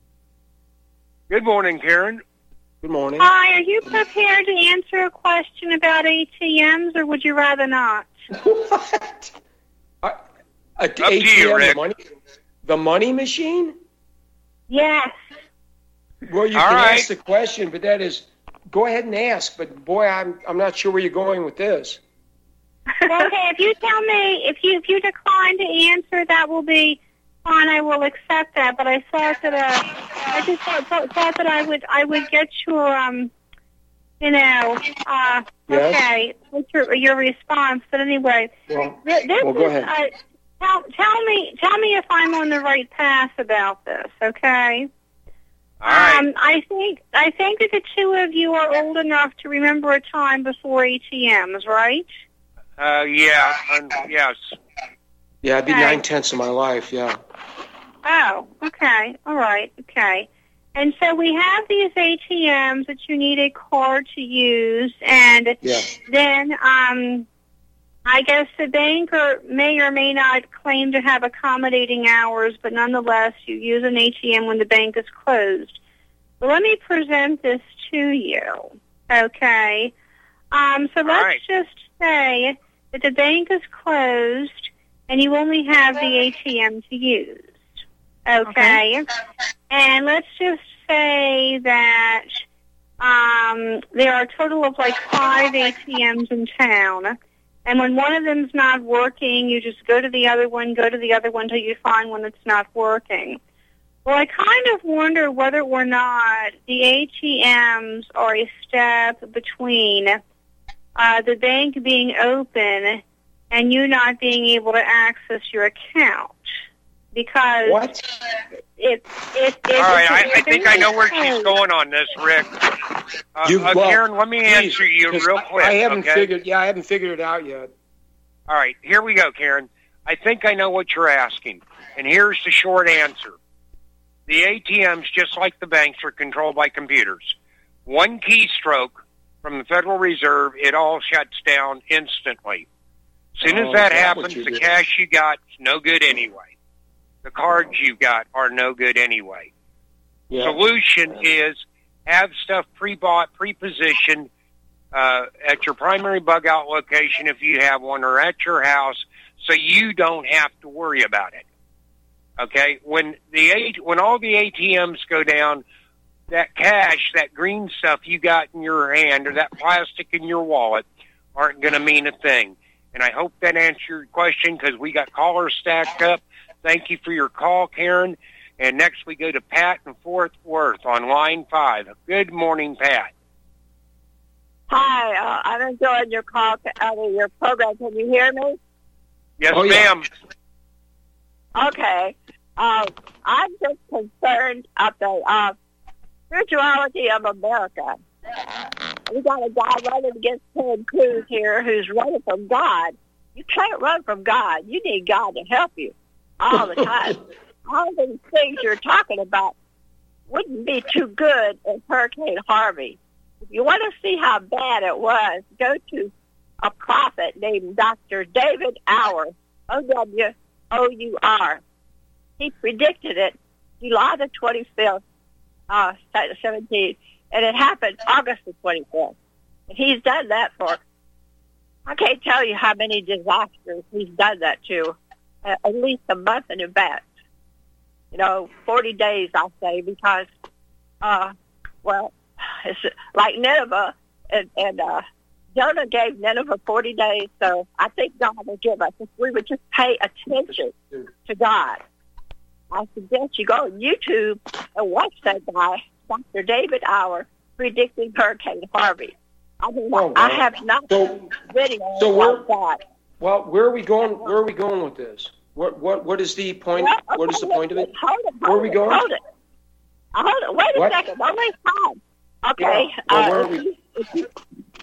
Good morning, Karen. Good morning. Hi, are you prepared to answer a question about A T Ms, or would you rather not? What? A, a, to you, Rick. the money, the money machine? Yes. Well, you All can right. ask the question, but that is, go ahead and ask. But boy, I'm I'm not sure where you're going with this. Well, okay, if you tell me, if you if you decline to answer, that will be fine. I will accept that. But I thought that uh, I just thought, thought, thought that I would I would get your um, you know, uh, Yes. okay, what's your your response? But anyway, Well, th- this well, go is, ahead. Uh, tell tell me tell me if I'm on the right path about this. Okay. All right. Um, I think I think that the two of you are old enough to remember a time before A T Ms, right? Uh, yeah, um, yes. Yeah, it'd be Okay. nine tenths of my life. Yeah. Oh, okay, all right, okay. And so we have these A T Ms that you need a card to use, and Yeah. then um, I guess the banker may or may not claim to have accommodating hours, but nonetheless, you use an A T M when the bank is closed. Well, let me present this to you, okay? Um, so let's right. just say that the bank is closed and you only have the A T M to use, okay? And let's just say that um, there are a total of like five A T Ms in town. And when one of them's not working, you just go to the other one, go to the other one until you find one that's not working. Well, I kind of wonder whether or not the A T Ms are a step between uh, the bank being open and you not being able to access your account. Because What? it, it, it, All right, I, it's- I think I know where she's going on this, Rick. Uh, You- uh, well, Karen, let me please, answer you 'cause real quick. I haven't okay? figured. Yeah, I haven't figured it out yet. All right, here we go, Karen. I think I know what you're asking, and here's the short answer. The A T Ms, just like the banks, are controlled by computers. One keystroke from the Federal Reserve, it all shuts down instantly. As soon as Oh, that is that what happens, you the do? cash you got is no good anyway. The cards you got are no good anyway. Yeah. Solution is have stuff pre-bought, pre-positioned uh, at your primary bug-out location if you have one, or at your house, so you don't have to worry about it. Okay, when the A- when all the A T Ms go down, that cash, that green stuff you got in your hand, or that plastic in your wallet, aren't going to mean a thing. And I hope that answered your question, because we got callers stacked up. Thank you for your call, Karen. And next we go to Pat in Fort Worth on line five. Good morning, Pat. Hi, uh, I'm enjoying your call, uh, your program. Can you hear me? Yes, Oh, yeah. ma'am. Okay. Um, I'm just concerned of the uh, spirituality of America. We got a guy running against Ted Cruz here who's running from God. You can't run from God. You need God to help you all the time. All these things you're talking about, wouldn't be too good as Hurricane Harvey. If you want to see how bad it was, go to a prophet named Doctor David Hour, O W O U R. He predicted it July the twenty-fifth, uh, seventeen, and it happened August the twenty-fifth. And he's done that for, I can't tell you how many disasters he's done that to, uh, at least a month in advance. You know, forty days, I'll say, because, uh, well, it's like Nineveh, and, and uh, Jonah gave Nineveh forty days, so I think God will give us if we would just pay attention to God. I suggest you go on YouTube and watch that guy, Doctor David Hour, predicting Hurricane Harvey. I mean, oh, wow. I have not so, video so about that. Well, where are we going? Where are we going with this? What what what is the point? Well, okay, what is the point of it? Hold it, hold where are we going? Hold it. Hold it. Wait a what? second. Don't waste time. Okay. Yeah. Well, uh, where are if, we? you, if you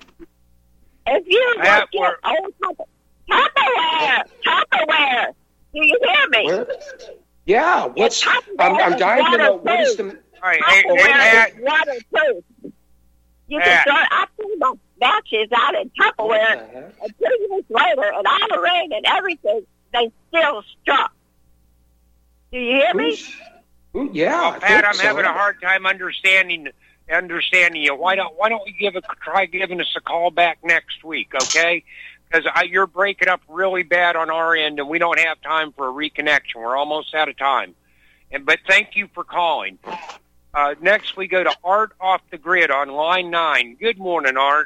if you Pat, look at old Tupperware, Tupperware, do you hear me? Where? Yeah. What's? I'm, I'm dying to know what is the. All right, hey, hey, Pat. Waterproof. You Pat. can throw. I threw my matches out in Tupperware, and two years later, and all the rain and everything, they still struck. Do you hear me? Ooh, yeah, well, I Pat, I'm so. having a hard time understanding understanding you. Why don't Why don't you give a try giving us a call back next week, okay? Because you're breaking up really bad on our end, and we don't have time for a reconnection. We're almost out of time. And but thank you for calling. Uh, next, we go to Art off the grid on line nine. Good morning, Art.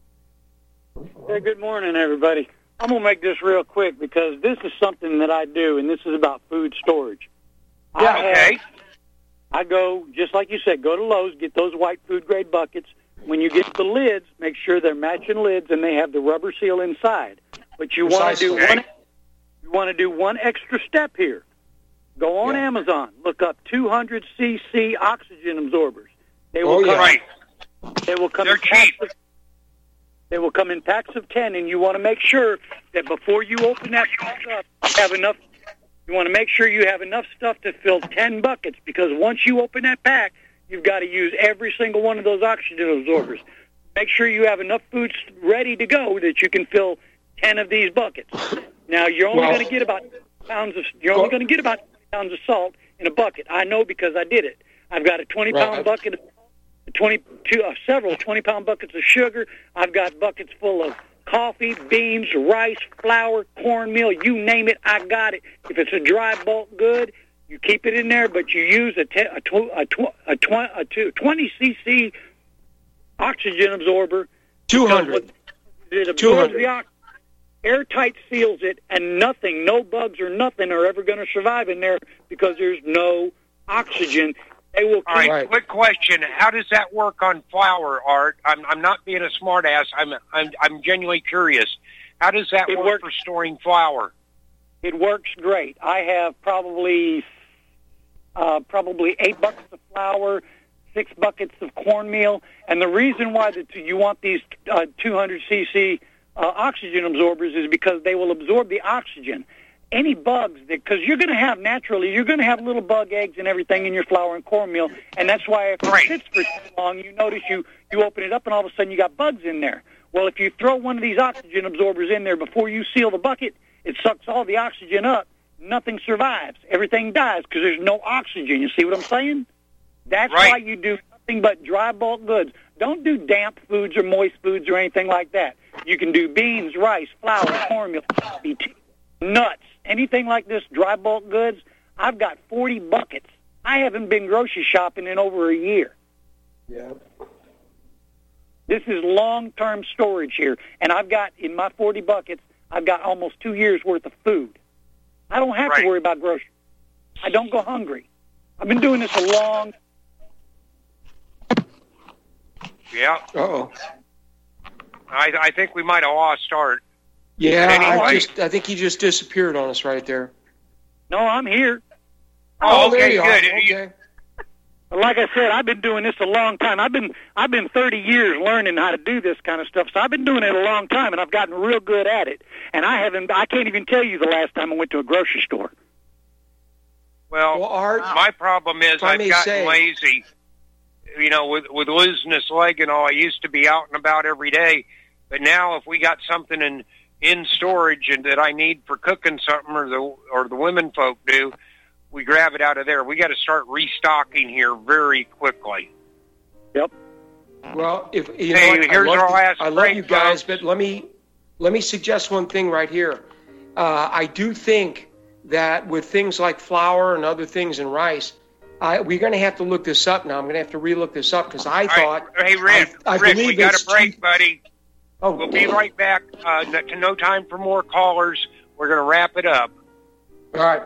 Hey, good morning, everybody. I'm going to make this real quick because this is something that I do, and this is about food storage. Yeah, I okay. Have, I go, just like you said, go to Lowe's, get those white food-grade buckets. When you get the lids, make sure they're matching lids and they have the rubber seal inside. But you want to do okay. one. You want to do one extra step here. Go on yeah. Amazon, look up two hundred c c oxygen absorbers. They will oh, come. Yeah. Right. They will come. They're in packs cheap. of, they will come in packs of ten, and you want to make sure that before you open that box up, you have enough. You want to make sure you have enough stuff to fill ten buckets, because once you open that pack, you've got to use every single one of those oxygen absorbers. Make sure you have enough food ready to go that you can fill ten of these buckets. Now you're only well, going to get about pounds of. You're only going to get about pounds of salt in a bucket. I know because I did it. I've got a twenty pound right. bucket, of twenty two, uh, several twenty pound buckets of sugar. I've got buckets full of coffee, beans, rice, flour, cornmeal. You name it, I got it. If it's a dry bulk good, you keep it in there, but you use a te- a, tw- a, tw- a, tw- a two- twenty c c oxygen absorber. Two hundred. It absorbs the oxygen. Airtight seals it, and nothing, no bugs or nothing are ever going to survive in there because there's no oxygen. They will keep. All right, right, quick question. How does that work on flour, Art? I'm, I'm not being a smart ass. I'm, I'm, I'm genuinely curious. How does that It work works- for storing flour? It works great. I have probably uh, probably eight buckets of flour, six buckets of cornmeal, and the reason why the, you want these uh, two hundred c c uh, oxygen absorbers is because they will absorb the oxygen. Any bugs, because you're going to have naturally, you're going to have little bug eggs and everything in your flour and cornmeal, and that's why if right. it sits for too long, you notice you, you open it up and all of a sudden you got bugs in there. Well, if you throw one of these oxygen absorbers in there before you seal the bucket, it sucks all the oxygen up. Nothing survives. Everything dies because there's no oxygen. You see what I'm saying? That's right. why you do nothing but dry bulk goods. Don't do damp foods or moist foods or anything like that. You can do beans, rice, flour, cornmeal, coffee, tea, nuts, anything like this, dry bulk goods. I've got forty buckets. I haven't been grocery shopping in over a year. Yeah. This is long-term storage here, and I've got, in my forty buckets, I've got almost two years' worth of food. I don't have right. to worry about groceries. I don't go hungry. I've been doing this a long Yeah. Uh-oh. I, I think we might have lost Art. Yeah, anyway. I just I think he just disappeared on us right there. No, I'm here. Oh, there okay, you good. are. Okay. Like I said, I've been doing this a long time. I've been I've been thirty years learning how to do this kind of stuff. So I've been doing it a long time, and I've gotten real good at it. And I haven't I can't even tell you the last time I went to a grocery store. Well, well Art, my problem is I've gotten say, lazy. You know, with with losing this leg and all, I used to be out and about every day, but now if we got something in in storage and that I need for cooking something, or the or the women folk do, we grab it out of there. We got to start restocking here very quickly. Yep. Well, if you hey, know, what, here's I love, our the, last I love break, you guys, folks. but let me let me suggest one thing right here. Uh, I do think that with things like flour and other things in rice, I, we're going to have to look this up now. I'm going to have to relook this up because I All thought. Right. Hey, Rick, I, I Rick, believe we got it's a break, cheap. buddy. Oh. We'll be right back. Uh, to no time for more callers. We're going to wrap it up. All right.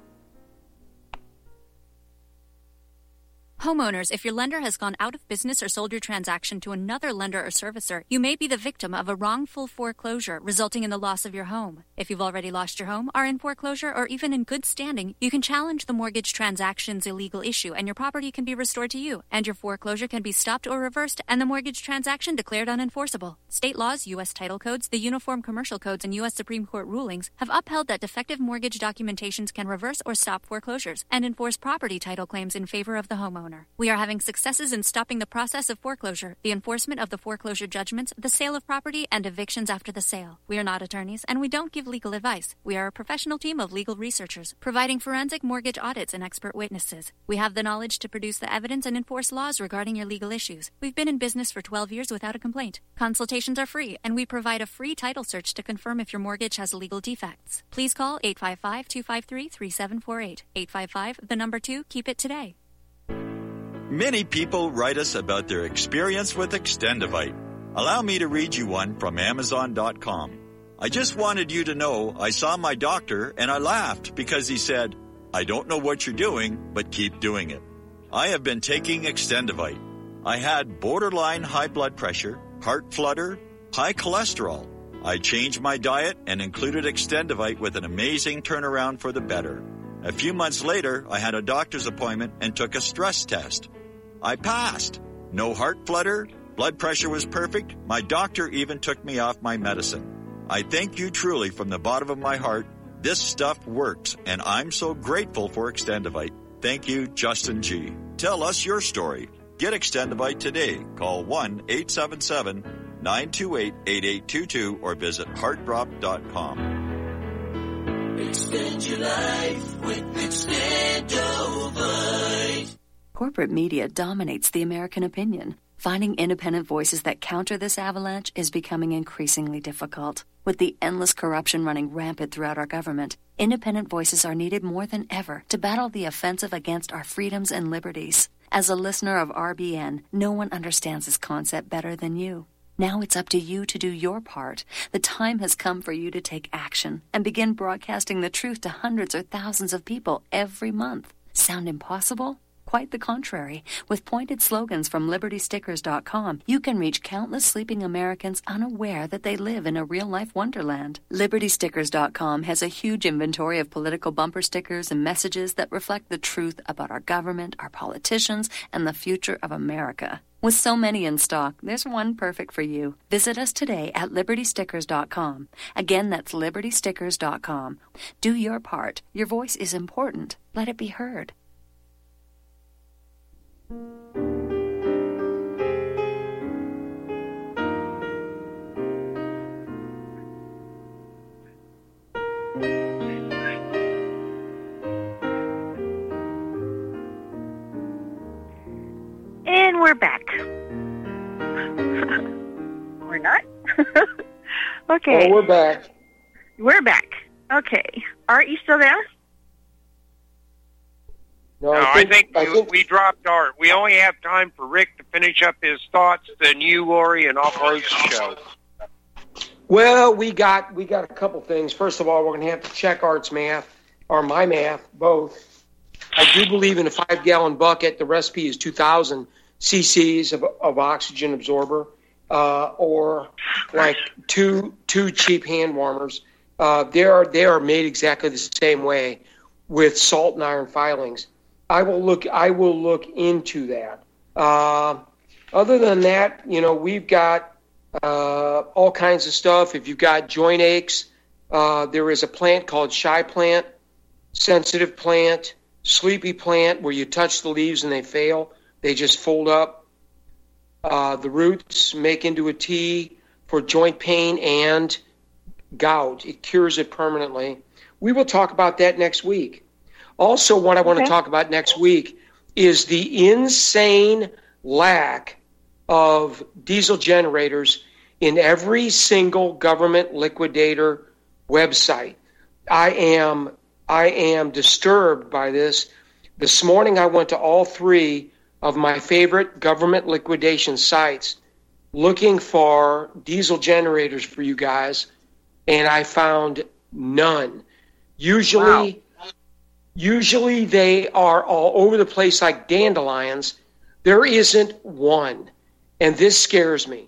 Homeowners, if your lender has gone out of business or sold your transaction to another lender or servicer, you may be the victim of a wrongful foreclosure resulting in the loss of your home. If you've already lost your home, are in foreclosure, or even in good standing, you can challenge the mortgage transaction's illegal issue and your property can be restored to you, and your foreclosure can be stopped or reversed and the mortgage transaction declared unenforceable. State laws, U S title codes, the Uniform Commercial Codes, and U S Supreme Court rulings have upheld that defective mortgage documentations can reverse or stop foreclosures and enforce property title claims in favor of the homeowner. We are having successes in stopping the process of foreclosure, the enforcement of the foreclosure judgments, the sale of property, and evictions after the sale. We are not attorneys, and we don't give legal advice. We are a professional team of legal researchers, providing forensic mortgage audits and expert witnesses. We have the knowledge to produce the evidence and enforce laws regarding your legal issues. We've been in business for twelve years without a complaint. Consultations are free, and we provide a free title search to confirm if your mortgage has legal defects. Please call eight five five, two five three, three seven four eight. eight five five, the number two, keep it today. Many people write us about their experience with Extendivite. Allow me to read you one from Amazon dot com. I just wanted you to know I saw my doctor and I laughed because he said, "I don't know what you're doing, but keep doing it." I have been taking Extendivite. I had borderline high blood pressure, heart flutter, high cholesterol. I changed my diet and included Extendivite with an amazing turnaround for the better. A few months later, I had a doctor's appointment and took a stress test. I passed. No heart flutter. Blood pressure was perfect. My doctor even took me off my medicine. I thank you truly from the bottom of my heart. This stuff works, and I'm so grateful for Extendivite. Thank you, Justin G. Tell us your story. Get Extendivite today. Call one eight seven seven, nine two eight, eight eight two two or visit heart drop dot com. Extend your life with Extendovite. Corporate media dominates the American opinion. Finding independent voices that counter this avalanche is becoming increasingly difficult. With the endless corruption running rampant throughout our government, independent voices are needed more than ever to battle the offensive against our freedoms and liberties. As a listener of R B N, no one understands this concept better than you. Now it's up to you to do your part. The time has come for you to take action and begin broadcasting the truth to hundreds or thousands of people every month. Sound impossible? Quite the contrary. With pointed slogans from liberty stickers dot com, you can reach countless sleeping Americans unaware that they live in a real-life wonderland. liberty stickers dot com has a huge inventory of political bumper stickers and messages that reflect the truth about our government, our politicians, and the future of America. With so many in stock, there's one perfect for you. Visit us today at liberty stickers dot com. Again, that's liberty stickers dot com. Do your part. Your voice is important. Let it be heard. And we're back. We're not? Okay. Oh, we're back. We're back. Okay. Art, you still there? No, No, I think, I think, I we, think we dropped Art. We only have time for Rick to finish up his thoughts, then you, Lori, and I'll close the show. Well, we got we got a couple things. First of all, we're going to have to check Art's math, or my math, both. I do believe in a five-gallon bucket, the recipe is two thousand cc's of, of oxygen absorber, uh, or like two two cheap hand warmers. Uh, they are they are made exactly the same way with salt and iron filings. I will look I will look into that. Uh, other than that, you know, we've got uh, all kinds of stuff. If you've got joint aches, uh, there is a plant called Shy Plant, sensitive plant. sleepy plant where you touch the leaves and they fail. They just fold up. Uh, the roots make into a tea for joint pain and gout. It cures it permanently. We will talk about that next week. Also, what I want okay. to talk about next week is the insane lack of diesel generators in every single government liquidator website. I am I am disturbed by this. This morning I went to all three of my favorite government liquidation sites looking for diesel generators for you guys, and I found none. Usually wow. usually they are all over the place like dandelions. There isn't one. And this scares me.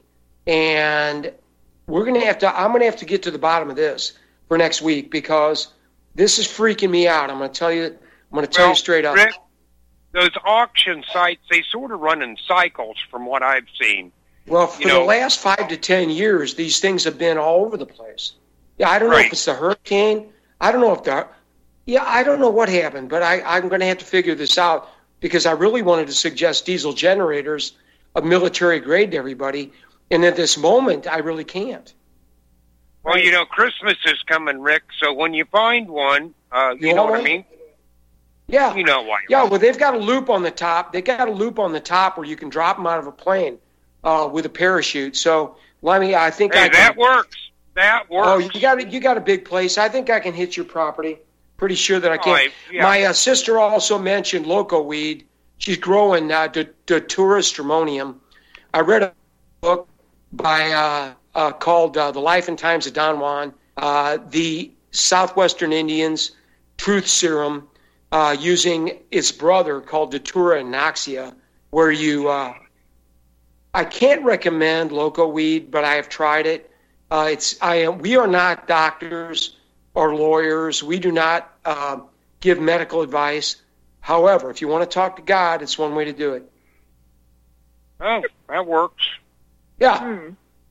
And we're going to have to, I'm going to have to get to the bottom of this for next week because this is freaking me out. I'm going to tell you, I'm going to tell well, you straight up. Rick, those auction sites, they sort of run in cycles from what I've seen. Well, for you know, the last five to ten years, these things have been all over the place. Yeah, I don't right. know if it's the hurricane. I don't know if the, yeah, I don't know what happened, but I, I'm going to have to figure this out because I really wanted to suggest diesel generators of military grade to everybody. And at this moment, I really can't. Well, you know, Christmas is coming, Rick, so when you find one, uh, you, you know what one? I mean? Yeah. You know why. Yeah, well, they've got a loop on the top. They've got a loop on the top where you can drop them out of a plane uh, with a parachute. So, let me, I think hey, I can, that works. That works. Oh, you got, a, you got a big place. I think I can hit your property. Pretty sure that I can. Right, yeah. My uh, sister also mentioned loco weed. She's growing uh, Datura stramonium. I read a book by uh, uh, called uh, The Life and Times of Don Juan, uh, the Southwestern Indians Truth Serum, uh, using its brother called Datura anoxia, where you, uh, I can't recommend loco weed, but I have tried it. Uh, it's I am. We are not doctors or lawyers. We do not uh, give medical advice. However, if you want to talk to God, it's one way to do it. Oh, that works. Yeah. Hmm.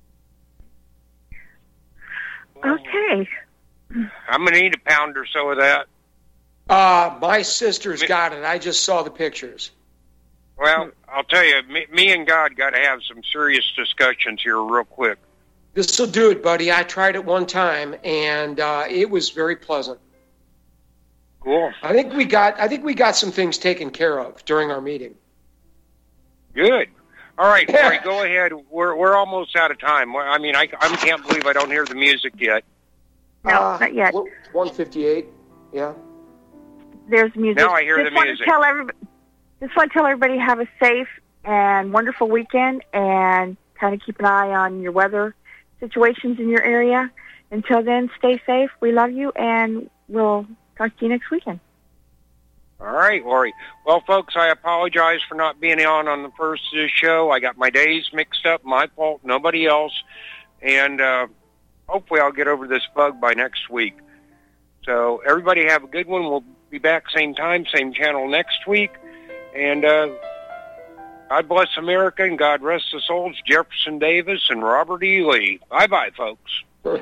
Okay. I'm going to need a pound or so of that. Uh, my sister's got it. I just saw the pictures. Well, I'll tell you, me, me and God got to have some serious discussions here real quick. This will do it, buddy. I tried it one time, and uh, it was very pleasant. Cool. I think we got. I think we got some things taken care of during our meeting. Good. All right, Corey, go ahead. We're we're almost out of time. I mean, I, I can't believe I don't hear the music yet. No, uh, not yet. one fifty-eight. Yeah. There's music. Now I hear just the want music. To tell everybody, just want to tell everybody have a safe and wonderful weekend, and kind of keep an eye on your weather situations in your area. Until then, stay safe. We love you, and we'll talk to you next weekend. All right, Lori. Well, folks, I apologize for not being on on the first of this show. I got my days mixed up. My fault, nobody else. And uh, hopefully I'll get over this bug by next week. So everybody have a good one. We'll be back same time, same channel next week. And uh, God bless America and God rest the souls Jefferson Davis and Robert E. Lee. Bye-bye, folks.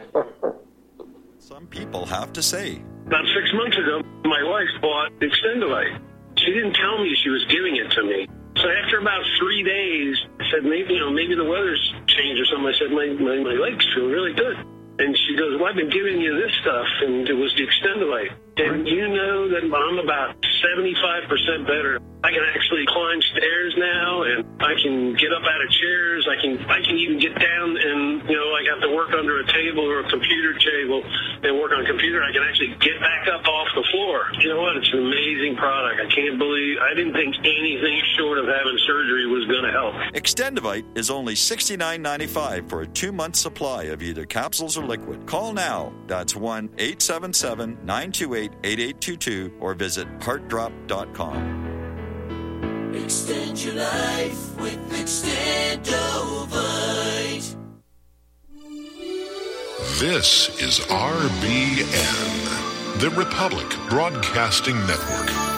Some people have to say. About six months ago, my wife bought Extendivite. She didn't tell me she was giving it to me. So after about three days, I said, maybe, you know, maybe the weather's changed or something. I said, my, my, my legs feel really good. And she goes, well, I've been giving you this stuff, and it was the Extendivite. And you know that I'm about seventy-five percent better. I can actually climb stairs now, and I can get up out of chairs. I can I can even get down and, you know, I have to work under a table or a computer table and work on a computer. I can actually get back up off the floor. You know what? It's an amazing product. I can't believe, I didn't think anything short of having surgery was going to help. Extendivite is only sixty-nine ninety-five for a two-month supply of either capsules or liquid. Call now. That's one eight seven seven, nine two eight, eight eight two two or visit heart drop dot com. Extend your life with Extendovite. This is R B N, the Republic Broadcasting Network.